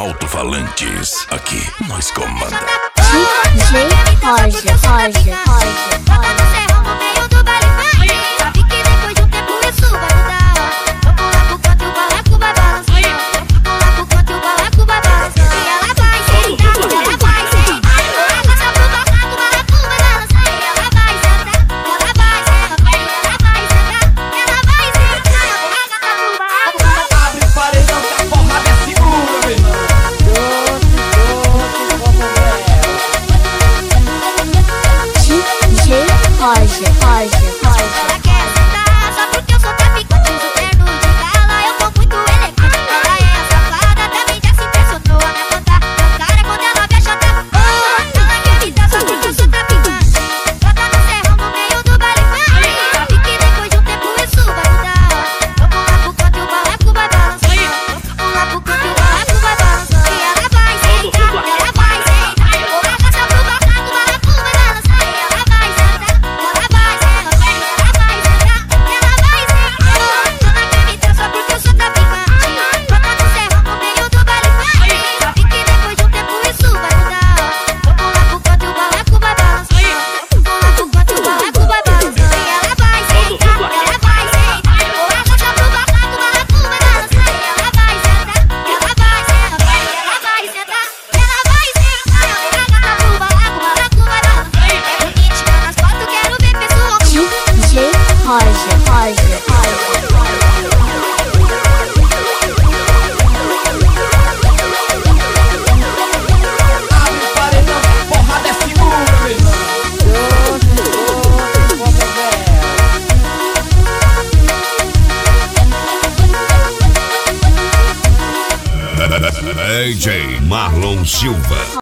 Alto-falantes, aqui nós comanda. DJ Roger. Bota no serrão no meio do baile, vai. Sabe que depois de um tempo isso vai mudar. Vou pular pro canto e o barraco vai balançar. Vou pular pro canto e o barraco vai balançar. E ela vai sentar, ela vai sentar. Ela gosta pro barraco, o barraco vai balançar. E ela vai sentar, ela vai sentar. Ela vai sentar, ela vai sentar. Ela gosta pro barraco. Abre o paredão que a porrada é segura, meu irmão. DJ Roger. Ela quer sentar só porque eu sou traficante. Uso terno de gala, eu tô muito elegante. Ela é safada, também já se impressionou a me contar. Meu cara quando ela vê chata. Ela quer me dar só porque eu sou traficante. Bota no serrão no meio do baile, vai. Sabe que depois de um tempo isso vai mudar. Vou pular pro canto e o barraco vai balançar. Vou pular pro canto e o barraco vai balançar. E ela vai sentar, ela vai sentar. Vou arrastar pro barraco, o barraco vai balançar. E ela vai sentar, ela vai sentar. Ela vai sentar, ela vai sentar. Ela quer me dar só porque eu sou traficante. Bota no serrão no meio do baile, vai. Sabe que depois de um tempo isso vai mudar. Vou pular pro canto e o barraco vai balançar. Vou pular pro canto e o barraco vai balançar. E ela vai sentar, ela vai sentar. Vou arrastar pro barraco, o barraco vai balançar. E ela vai sentar, ela vai sentar. Ela vai sentar, ela vai sentar. Arrasta pro barraco, o barraco vai balançar. É bonita nas fotos, quero ver pessoalmente. DJ Roger. Abre o paredão que a porrada é segura, meu irmão. DJ Marlon Silva.